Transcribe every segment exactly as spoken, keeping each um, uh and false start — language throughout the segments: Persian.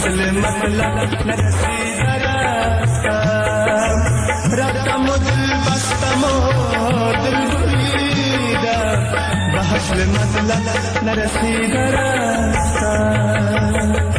اصل مطلب نرسیده رفتم، رفتم و دل بستم و دل بریده، به اصل مطلب نرسیده رفتم.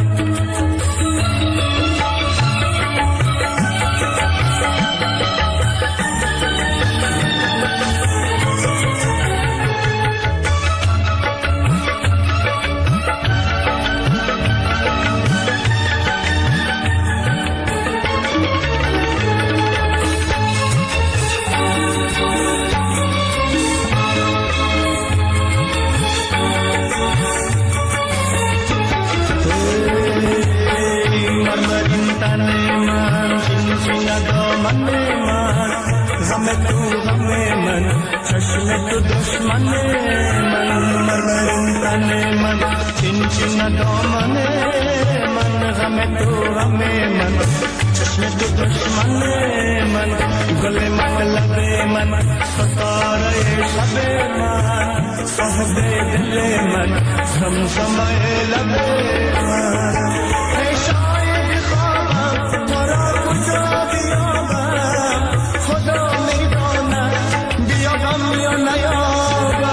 چشم تو دشمن من، مرمرین تن من، چین چین دامن من، غم تو غم من، چشم تو دشمن من، گل مطلب من، ستاره شب من، صاحب دل من، زمزمه لب من. ای شاید خوابم تو را کجا بیابم، خدا میداند بیابم یا نیابم.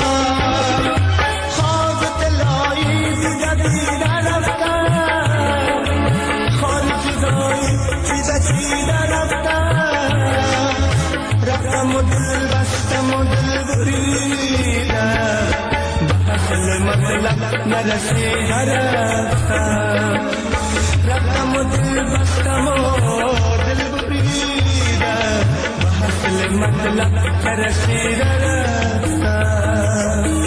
خواب دلایی دیگه دیده رفتم، خال جدایی چیده چیده رفتم، رفتم و دل بستم و دل بریدم، به اصل مطلب نرسیده رفتم، رفتم و دل بستم و دل بریدم، به اصل مطلب نرسیده رفتم.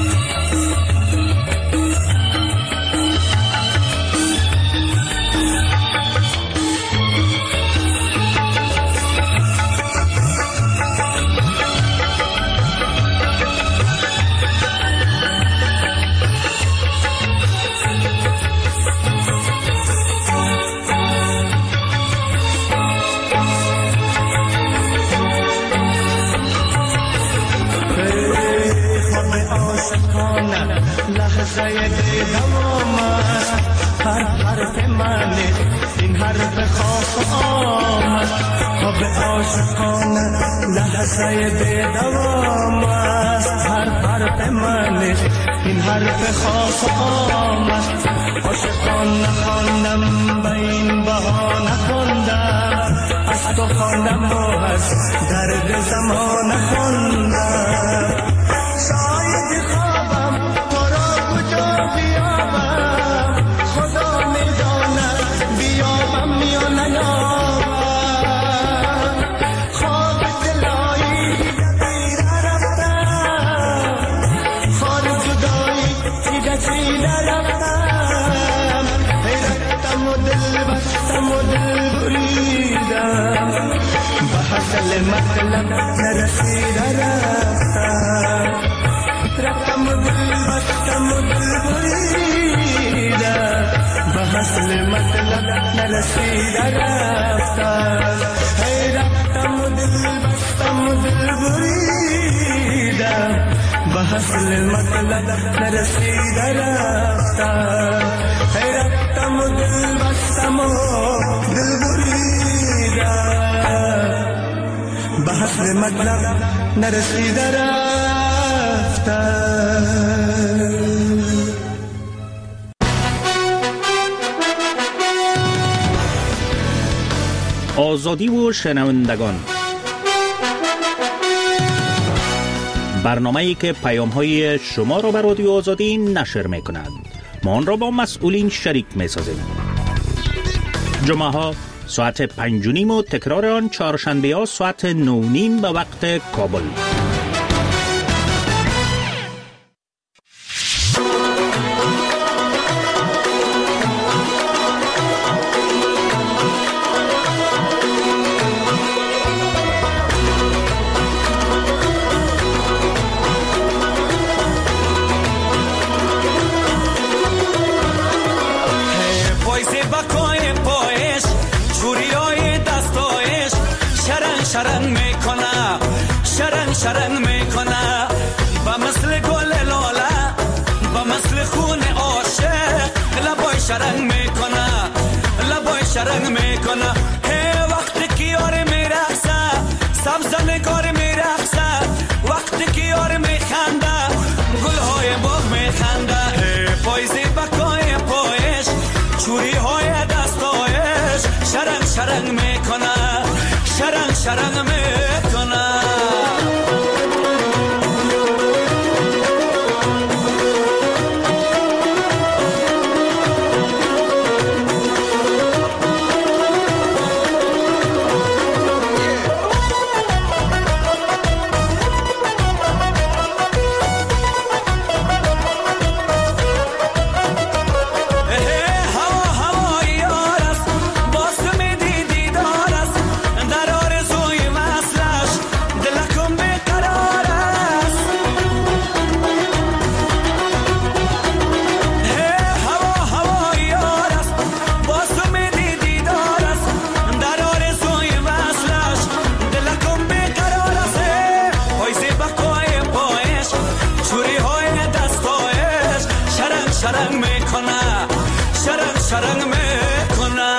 لحظه دوام است، هر حرف من این حرف خاص آمد، خواب عاشقانه لحظه دوام است، هر حرف من این حرف خاص آمد، عاشقان نخواندم به این بهانه خواندم، از تو خواندم و از درد زمان خواندم. شاید خوابم تو را کجا بیابم، خدا میداند بیابم یا نیابم. خواب دلایی دیده رفتم، خال جدایی چیده چیده رفتم، رفتم و دل بستم و دل بریدم، به اصل مطلب نرسیده رفتم، رفتم و دل بستم و دل بریدم، به اصل مطلب نرسیده رفتم. هی رفتم و دل بستم و دل بریدم، به اصل مطلب نرسیده رفتم. هی رفتم و دل بستم و دل بریدم، به اصل مطلب نرسیده رفتم. آزادی و شنوندگان، برنامه‌ای که پیام‌های شما را به رادیو آزادی نشر می‌کند. ما آن را با مسئولین شریک می‌سازیم. جمعه‌ها ساعت پنج و نیم و تکرار آن چهارشنبه‌ها ساعت نه و نیم به وقت کابل. شرن میکنه شرن شرن میکنه با مثل گل لاله با مثل خون عاشق لبای شرن میکنه شرنگ میکنه وقتی که یار میرقصه سبزنگار میرقصه وقتی که یار میخنده گلهای باغ میخنده پایزی بکای پایش چوری های دستایش شرنگ شرنگ میکنه شرنگ شرنگ میکنه شرنگ میکنه شرنگ شرنگ میکنه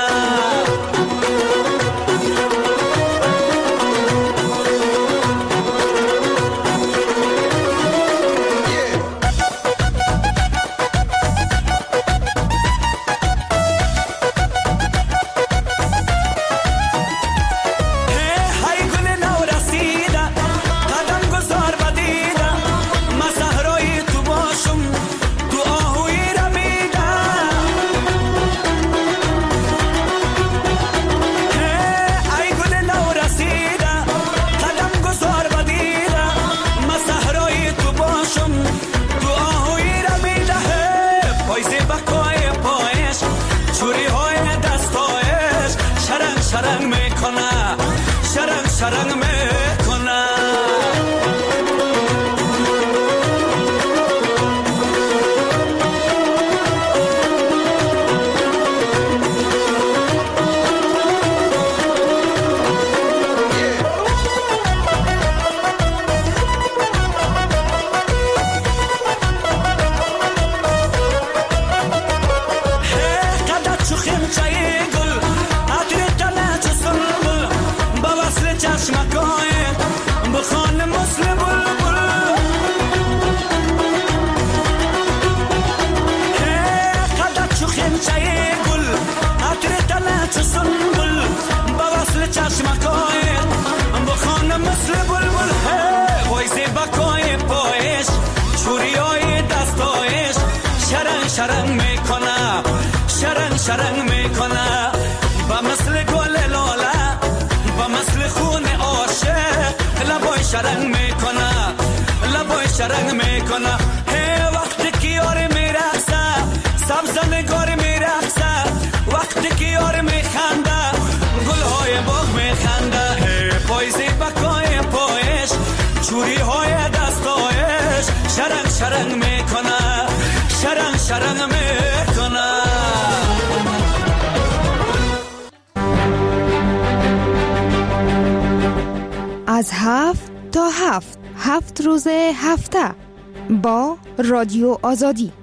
شرنگ میکنه شرنگ شرنگ میکنه شرنگ میکنه شرنگ شرنگ میکنه با مثل گل لاله با مثل خون عاشق لبای شرنگ میکنه لبای شرنگ میکنه وقتی که یار میرقصه سبزنگار میرقصه وقتی که یار میخنده گلهای باغ میخنده پایزی بکای پایش چوری های دستایش شرنگ شرنگ میکنه شرنگ شرنگ میکنه از هفت تا هفت هفت روز هفته با رادیو آزادی.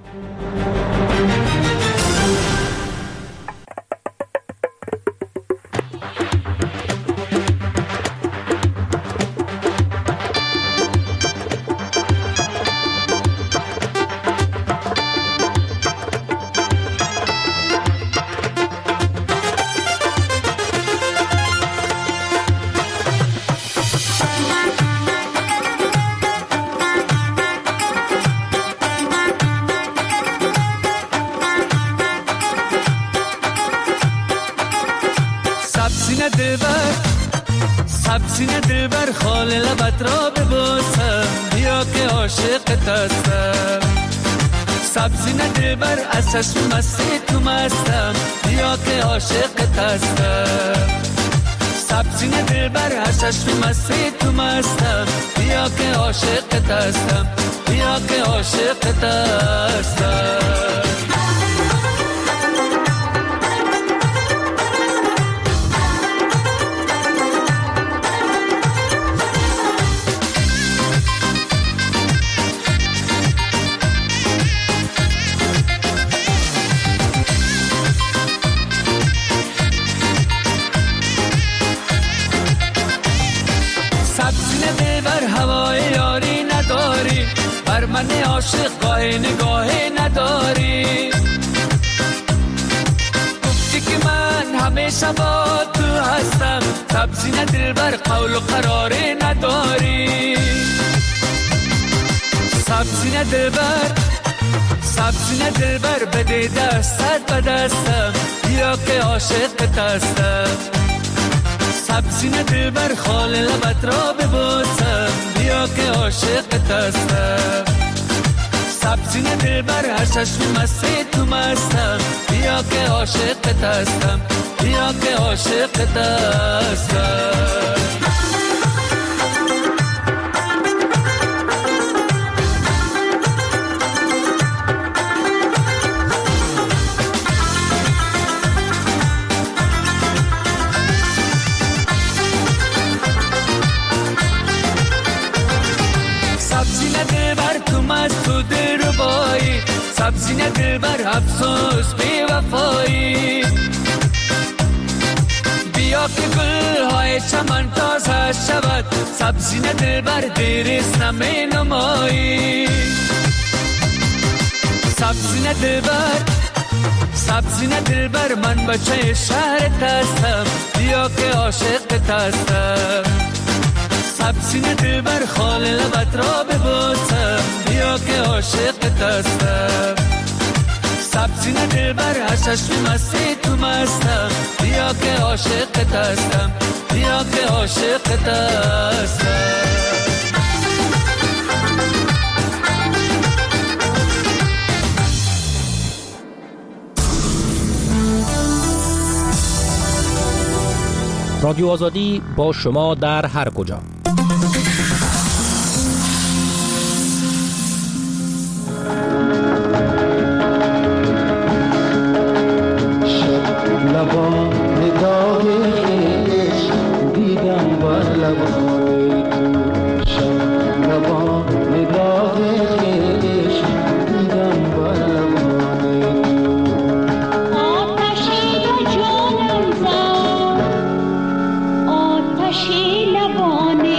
سینه دلبر خال لبت را ببوسم بیا که عاشقت هستم سبزینه دلبر از چشم مستی تو مستم بیا که عاشقت هستم سبزینه دلبر از چشم مستی تو مستم بیا که عاشقت هستم بیا که عاشقت هستم بر من عاشق گاه نگاه نداری. گفتی که من همیشه با تو هستم، سبزی نه دلبر قول و قرار نداری. سبزی نه دلبر، سبزی نه دلبر، بده دستت به دستم، بیا که عاشقت هستم. سبزی نه دلبر، خال لبت را ببوسم، بیا که عاشقت هستم. سبزی نه دلبر، هر چشم مستی تو مستم، بیا که عاشقت هستم، بیا که عاشقت هستم. سبزی نه دلبر، افسوس بی وفایی، بیا که گل های چمن تازه شود. سبزی نه دلبر، دیریست نمی نمایی. سبزی نه دلبر، سبزی نه دلبر، من بچه شهرت هستم، بیا که عاشقت هستم. سبزی نه دلبر، خال لبت را ببوسم، بیا که عاشقت هستم. سبزی نه دلبر، هر چشم مستی تو مستم، بیا که عاشقت هستم، بیا که عاشقت هستم. رادیو آزادی با شما در هر کجا. لبان نگاه عشق دیدم بر لبان تو، شب لبان نگاه عشق دیدم بر لبان تو. آتشی به جانم زد، آتشی لبان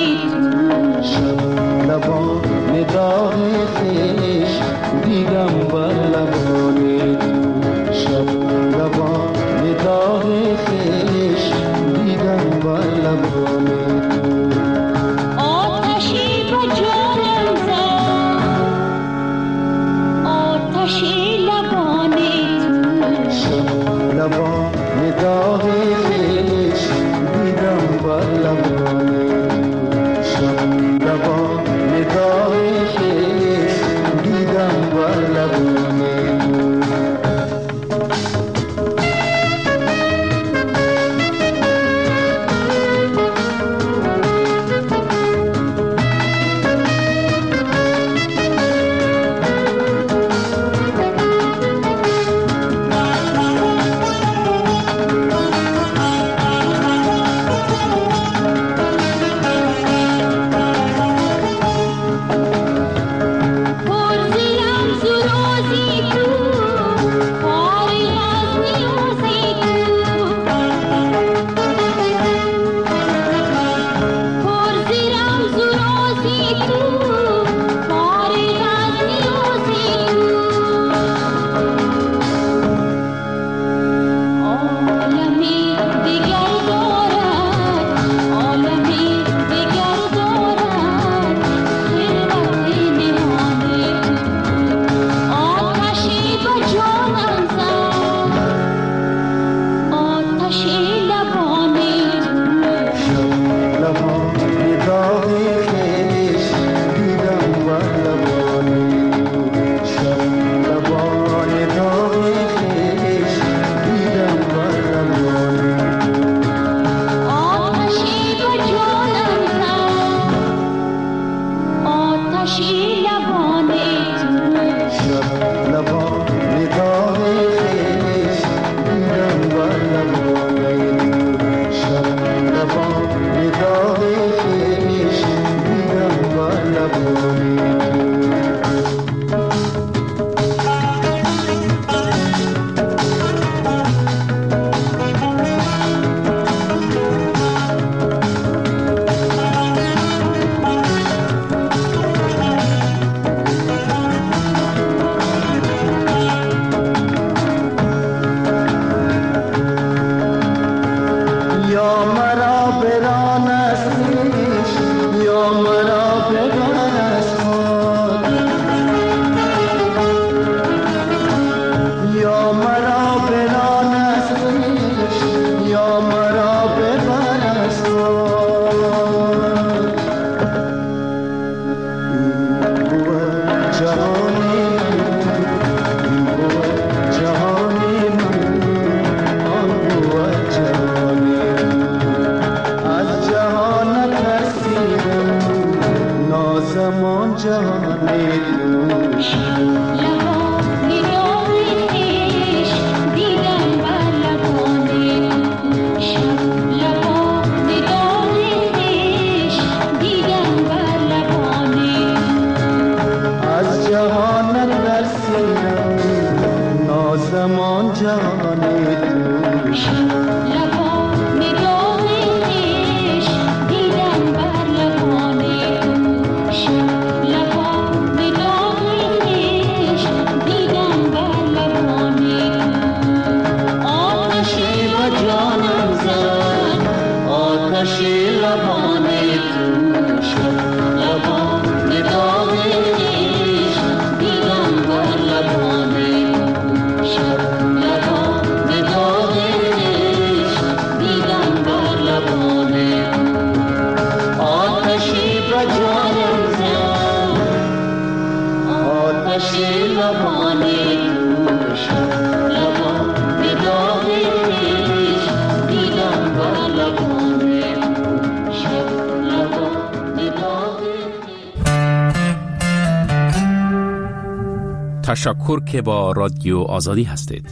تشکر که با رادیو آزادی هستید.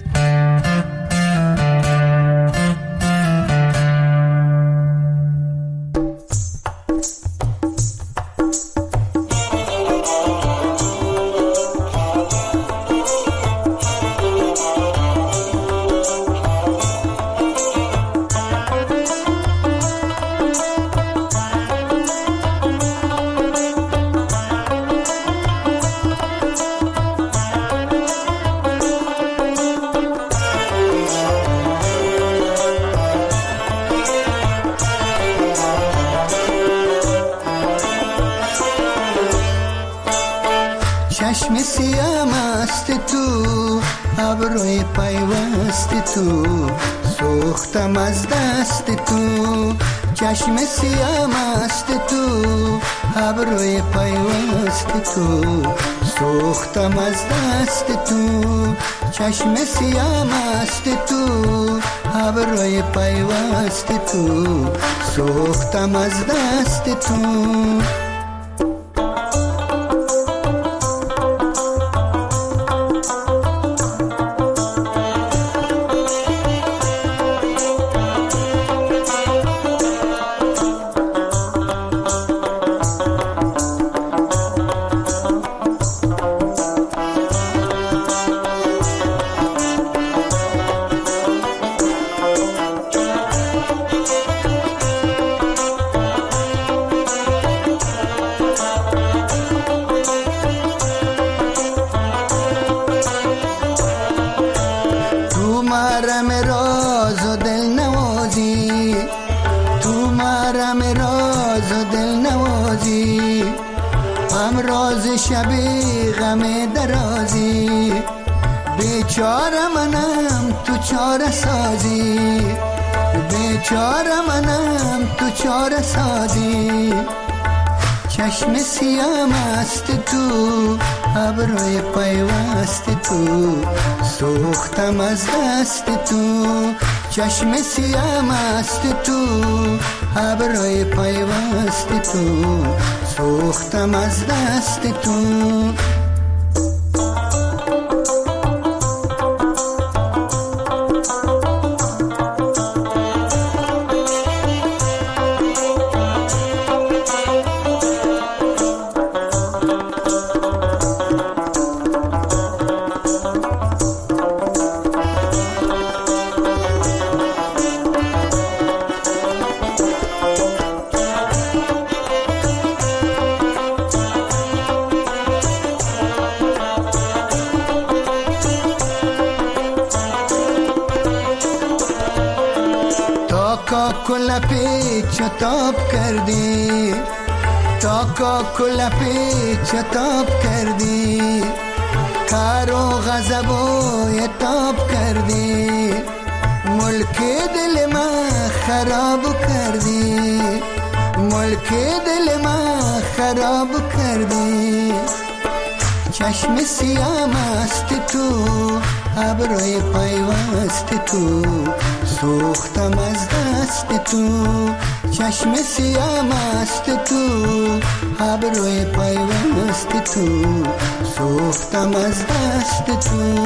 چشم سیام است تو، ابروی پیوست تو، سوختم از دست تو. چشم سیام است تو، ابروی پیوست تو، سوختم از دست تو. چشم سیام است تو، ابروی پیوست تو، سوختم از دست تو. شبی غم درازی، بیچاره منم تو چاره سازی، بیچاره منم تو چاره سازی. چشم سیام است تو، ابروی پیوست تو، سوختم از دست تو. چشم سیام است تو، ابروی پیوست تو، سوختم از دست تو. کل پیچ تاب کردی، تا کا کل پیچ تاب کردی، کار و غضب و تاب کردی، ملک دل من خراب کردی، ملک دل من خراب کردی. چشم سیام است تو، ابروی پیوست تو، سوختم از دست تو. چشم سیام است تو، ابروی پیوست تو، سوختم از دست تو.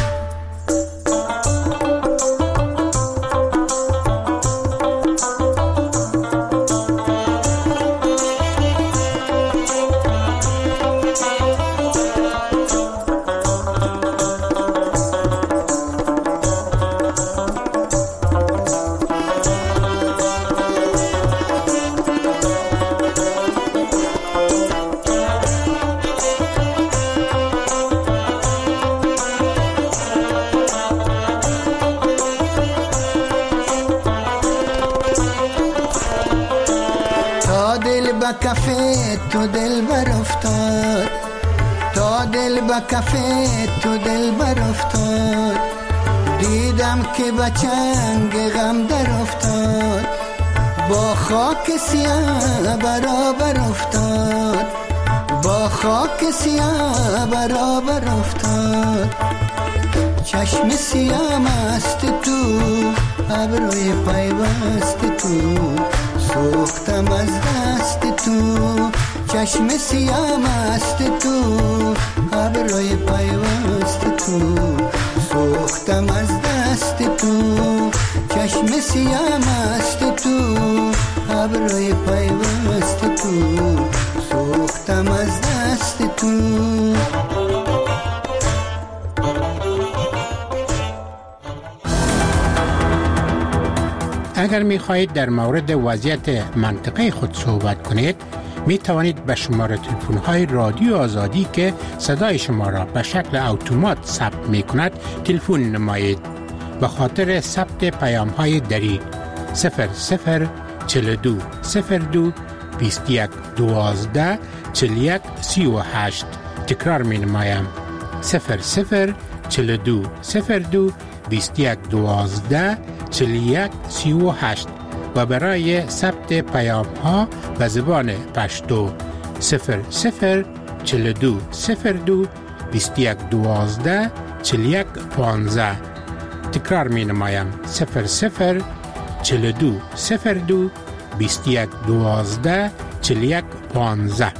کفه تو دل بر افتاد، تا دل با کفه تو دل بر افتاد، دیدم که با چنگ غم در افتاد، با خاک سیاه برابر افتاد، با خاک سیاه برابر افتاد. چشم سیاه است تو، ابروی پیوست تو، سوختم از دست تو. چشم سیاه است تو، ابروی پیوست سیاه مست تو، ابروی پیوست تو، سوختم از دست تو. اگر می خواهید در مورد وضعیت منطقه خود صحبت کنید، می توانید به شماره تلفن های رادیو آزادی که صدای شما را به شکل اتومات ثبت می کند تلفن نمایید. به خاطر ثبت پیام های دری صفر صفر چهل و دو صفر دو بیست و یک دوازده چهل و یک سی و هشت. تکرار می نمایم صفر صفر چهل و دو صفر دو بیست و یک دوازده چهل و یک سی و هشت و برای ثبت پیام ها به زبان پشتو صفر صفر چهل و دو صفر دو بیست و یک دوازده چهل و یک پانزده. تکرار می نمایم صفر صفر چهل و دو صفر دو بیست و یک دوازده چهل و یک پانزده.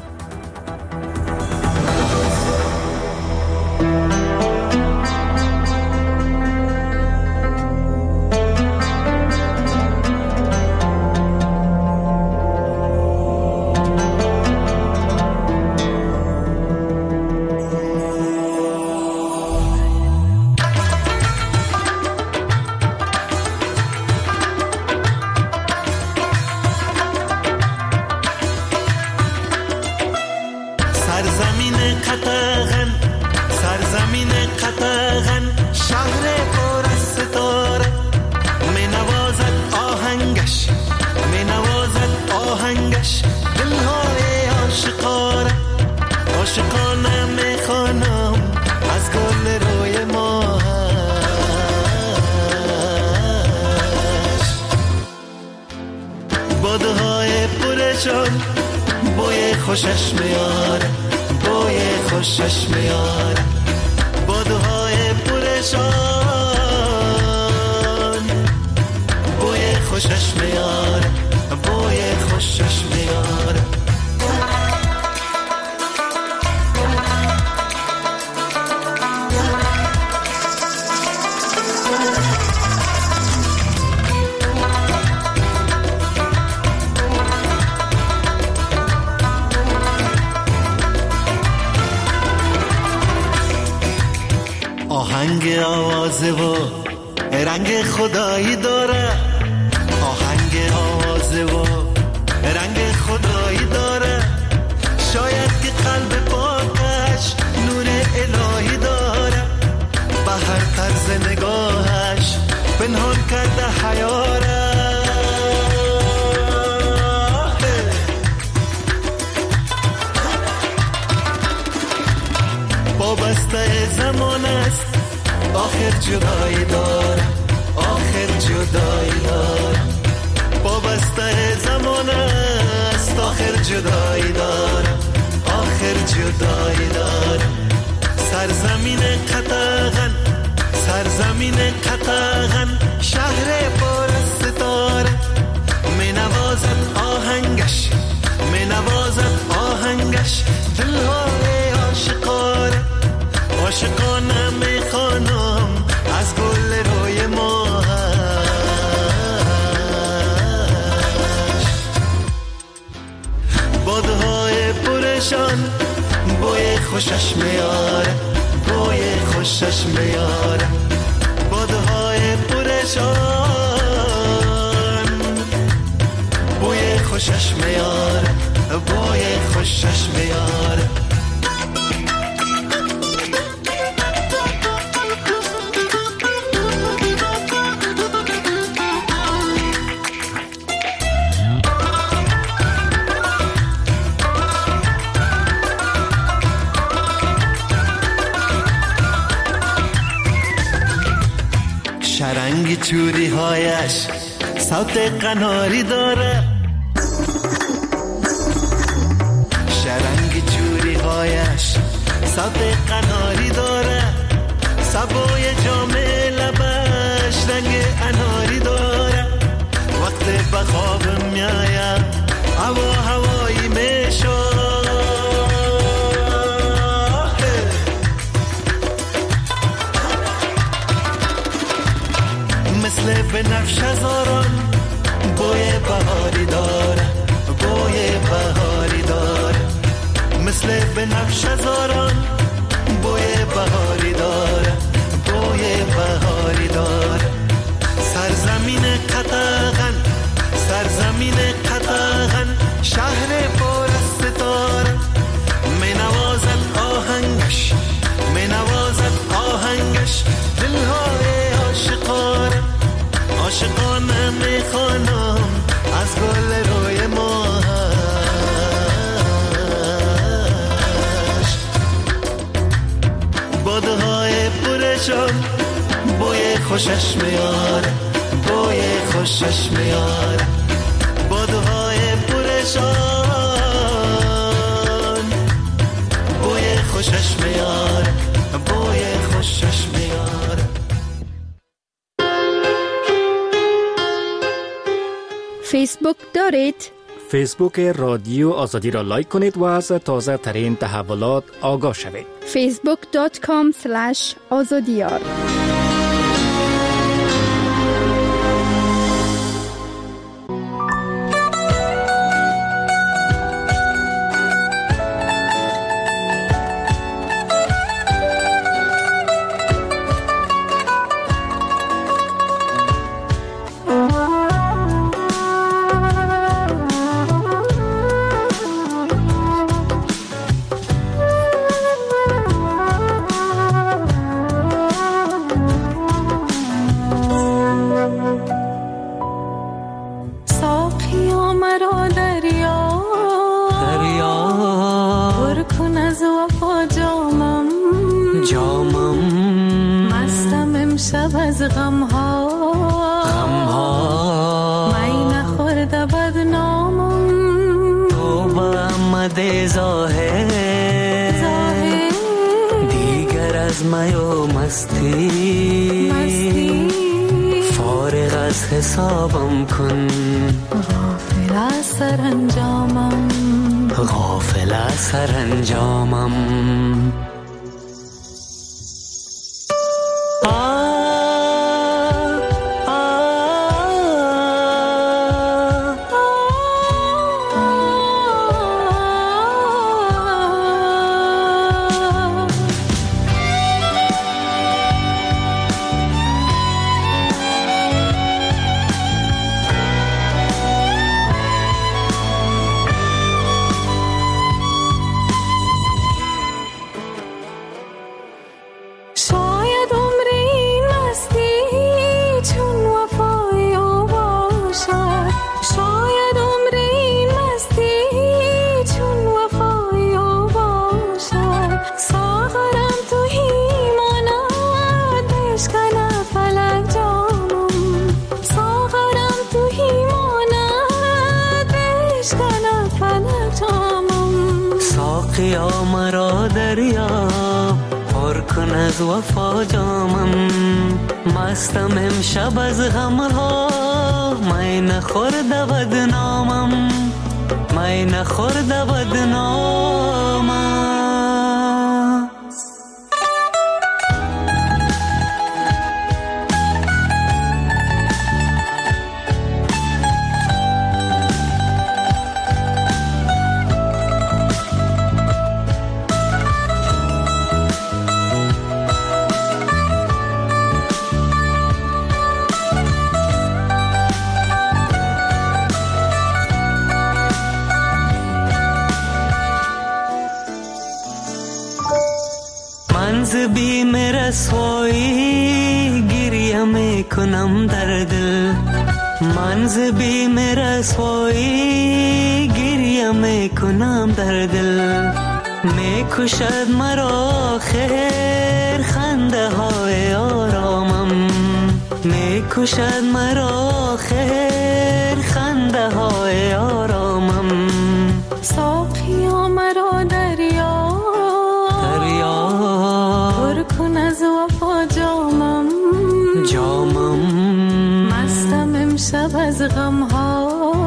بوی خوشش میاره، بوی خوشش میاره، بادوهای پرشان، بوی خوشش میاره، بوی خوشش میاره. آهنگ آوازه و رنگ خدایی داره، آهنگ آوازه و رنگ خدایی داره، شاید که قلب پاکش نور الهی داره، به هر طرز نگاهش پنهان کرده حیاره. وابسته زمان است، آخر جدایی داره، آخر جدایی داره، وابسته زمان است، آخر جدایی داره، آخر جدایی داره. سرزمین قطغن، سرزمین قطغن، شهر پر از ستاره، می نوازد آهنگش، می نوازد آهنگش، دلهای عاشقانه، عاشقانه میخوانم از گل روی ماهش. بادهای پرشان، بوی خوشش میاره، بوی خوشش میاره، بادهای پرشان، بوی خوشش میاره، بوی خوشش میاره. شرنگ چوری هایش صوت قناری داره، شرنگ چوری هایش صوت قناری داره، سبوی جام لبش رنگ اناری داره، وقت به خواب میایم هوا هوایی میشه، مثل بنفش هزاران بوی بهاری داره، بوی بهاری داره، مثل بنفش هزاران بوی بهاری داره، بوی بهاری داره. سرزمین قطغن، سرزمین قطغن، شهر پر از ستاره، می نوازد آهنگش، می نوازد آهنگش دلهای عاشقانه، عاشقانه می خوانم از گل روی ماهش. بادهای پرشان بوی خوشش میاره، بوی خوشش میاره، بادهای پرشان بوی خوشش میاره، بوی خوشش میاره. فیسبوک دارید؟ فیسبوک رادیو آزادی را لایک کنید و از تازه ترین تحولات آگاه شوید. فیسبوک دات کام اسلش آزادیار. حسابم کن غافل از سرانجامم، غافل از سرانجامم. ساقیا مرا دریا پر کن از وفا جامم، مستم امشب از غمها، می نخورد بدنامم، می نخورد بدنامم. منز بیم رسوایی گریه میکنم در دل، منز بیم رسوایی گریه میکنم در دل، میکشد مرا خیر خنده های آرامم، میکشد مرا خیر خنده های آرامم. ساقیا مرا دریا پر کن از وفا جامم، جامم مستم امشب از غمها،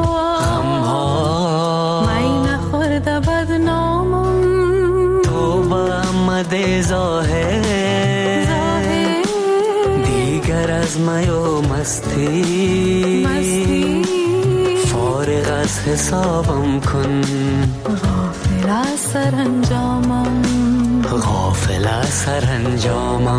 غمها می نخورد بدنامم. تو با آمده ظاهر دیگر از می و مستی، از حسابم کن، غافل از سرانجامم، غافل از سرانجامم.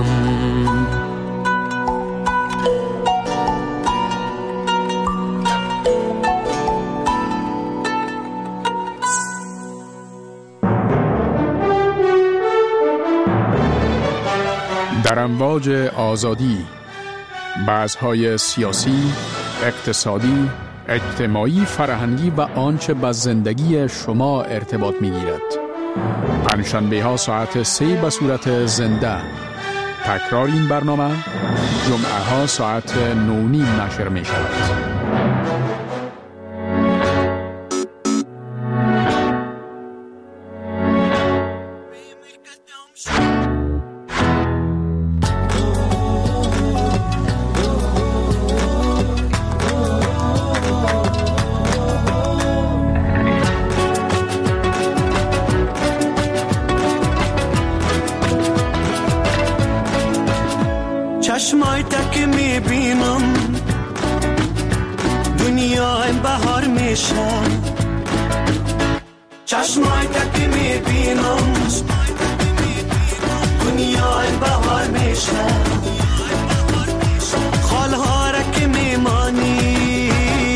در امواج آزادی، بحث‌های سیاسی، اقتصادی، اجتماعی، فرهنگی و آنچه به زندگی شما ارتباط می‌گیرد. پنجشنبه ها ساعت سه به صورت زنده. تکرار این برنامه جمعه ها ساعت نو نیم نشر می شود. چشمای تک میبینم دنیا این بهار میشه، چشمای تک میبینم دنیا این بهار میشه، خالها را که میمانی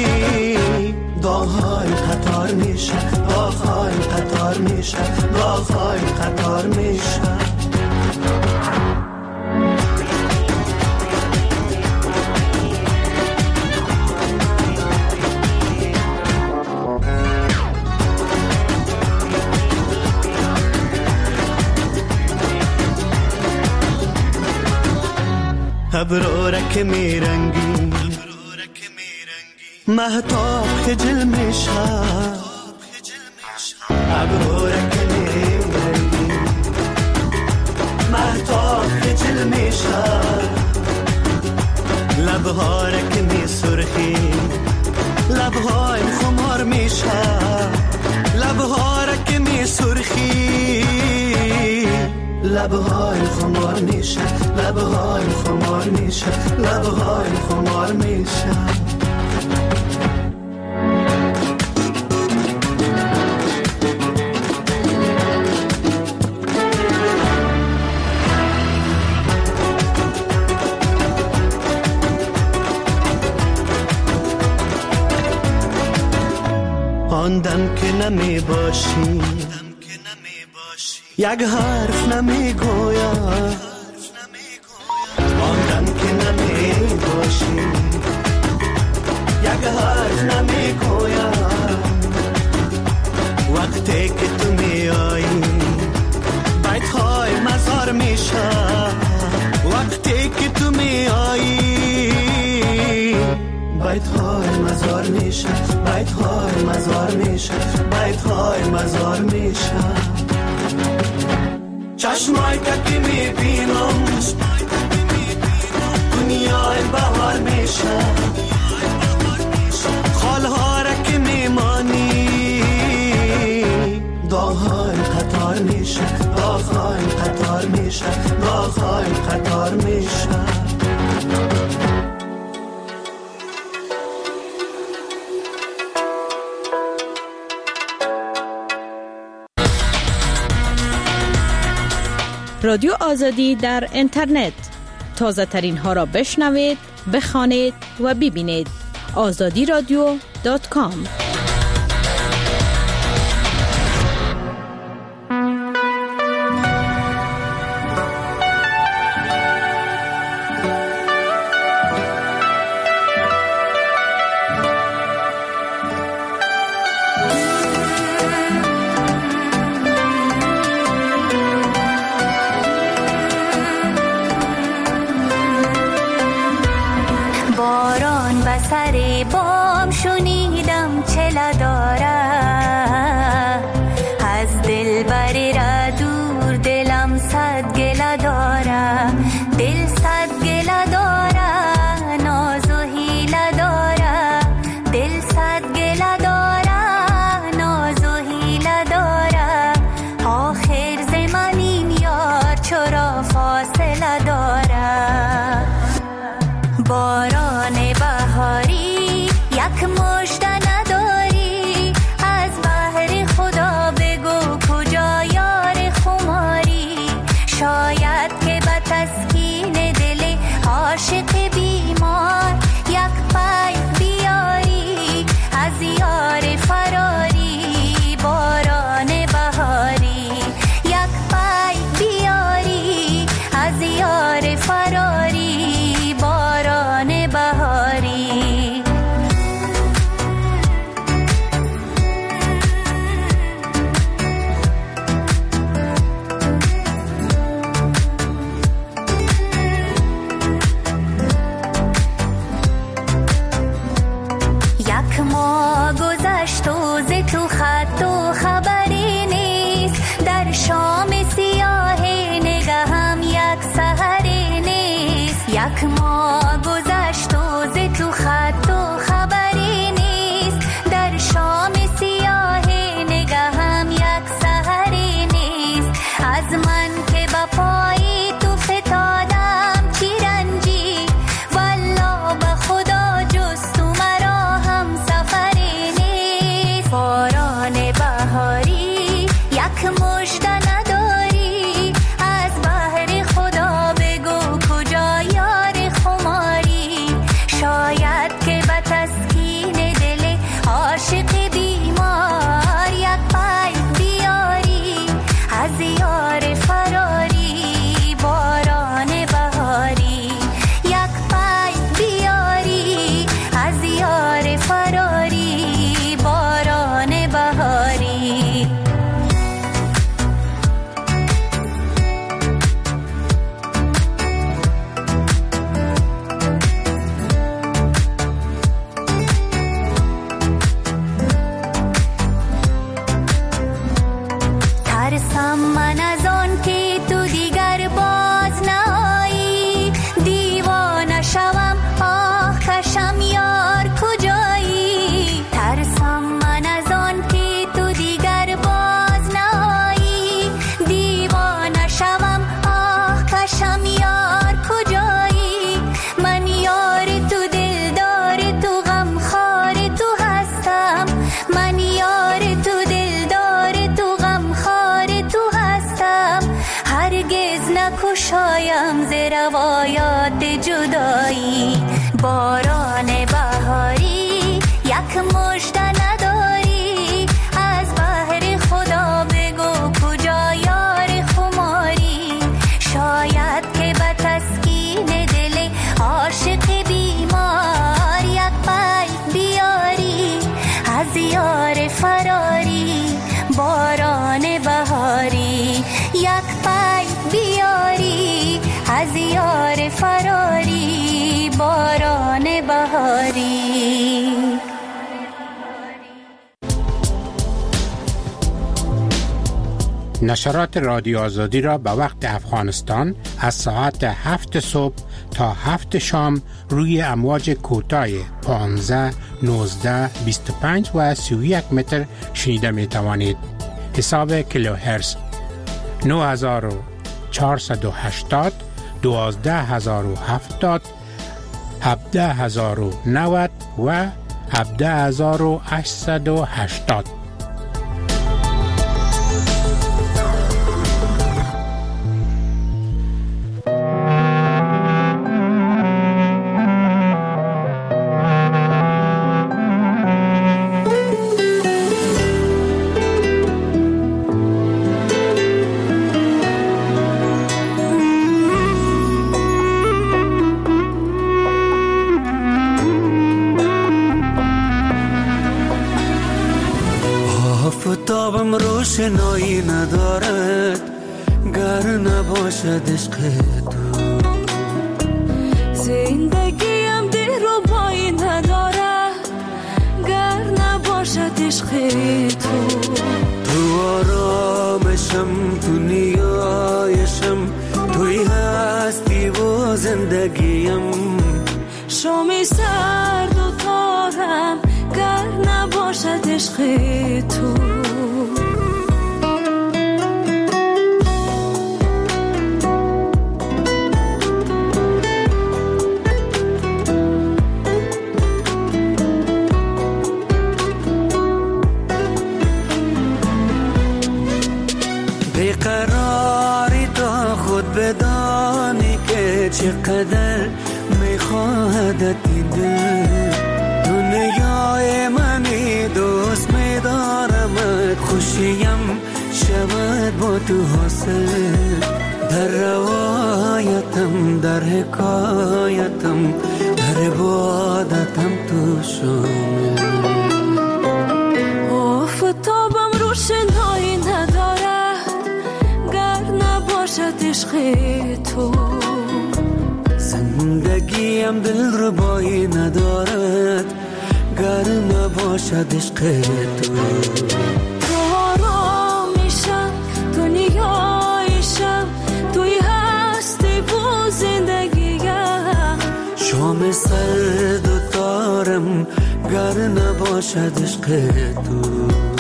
داغهای قطار میشه، داغهای قطار میشه، داغهای قطار میشه. ابرو که میرنگی مهتاب خجل میشه، ابرو که میرنگی مهتاب خجل میشه، لبها را که میسرخی لبهای خمار میشه، لبها را که میسرخی لبهای خمار میشه، لبهای خمار میشه، لبهای خمار میشه. آن دم که نمی باشی یک حرف نمی گویم، آن دم که نمی باشی یک حرف نمی گویم، وقتی که تو می آیی بیت های مزار میشه، وقتی که تو می آیی بیت های مزار میشه، بیت های مزار میشه، بیت های مزار میشه. چشمای که میبینم دنیا این بهار میشه، خالها را که میمانی داغهای قطار میشه، داغهای قطار میشه، داغهای قطار میشه. رادیو آزادی در اینترنت، تازه ترین ها را بشنوید، بخوانید و ببینید. آزادی رادیو دات کام. باران به سر بام شنیدم چله داره، از دل بری را دور دلم صد گله داره، دل صد گله داره، ناز و حیله داره، دل صد گله داره، ناز و حیله داره، آخر ز من این یار چرا فاصله داره. باران بهاری یک مژده نداری، من یار تو دلدار تو غمخوار تو هستم هرگز نکشایم ز روایات جدایی باران بهاری یک مژده نداری از بحر خدا بگو کجا یار خماری شاید که به تسکین دل عاشق بیمار یک پای بیاری از یار فراری باران بهاری یک پای بیاری از یار فراری باران بهاری. نشرات رادیو آزادی را به وقت افغانستان از ساعت هفت صبح تا هفت شام روی امواج کوتاه پانزده، نوزده، بیست و پنج و سی و یک متر شنیده می توانید. حساب کیلوهرتز نه هزار و چهارصد و هشتاد، دوازده هزار و هفتاد، هفده هزار و نود و هفده هزار و هشتصد و هشتاد. آفتابم روشنایی ندارد گر نباشد عشق تو زندگیم دلربایی ندارد گر نباشد عشق تو تو آرامشم تو نیایشم توی هستی و زندگیم شامی سرد و تارم گر نباشد عشق تو بیقراری تا خود بدانی که چقدر میخواهدت این دل دنیای منی دوست میدارمت خوشیم شود با تو حاصل در روایتم در حکایتم در عبادتم تو شامل آفتابم روشنایی ندارد گر نباشد عشق تو زندگیم دلربایی ندارد گر نباشد عشق تو تو آرامیشم تو نیایشم توی هستی و زندگیم شام سرد و تارم گر نباشد عشق تو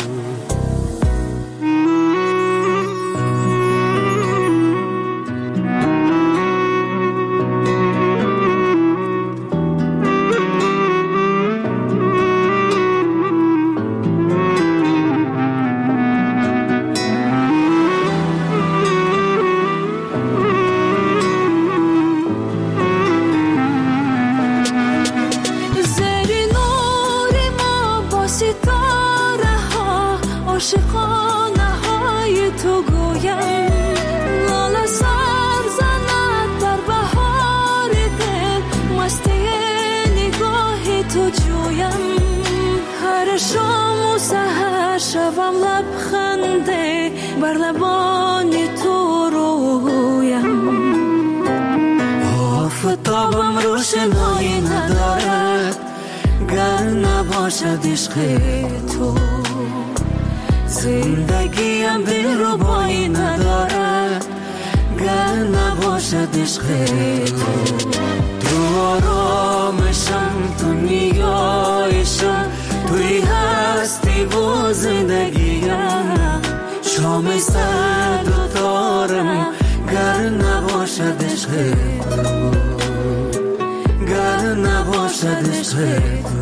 عاشقانه های تو گویم لاله سر زند در بهار دل مستی نگاه تو جویم هر شام و سحر شوم لبخنده بر لبان تو رویم آفتابم روشنایی ندارد گر نباشد عشق تو زندگیم دلربایی ندارد گر نباشد عشق تو تو آرامشم تو نیایشم توی هستی و زندگیم شام سرد و تارم گر نباشد عشق تو گر نباشد عشق تو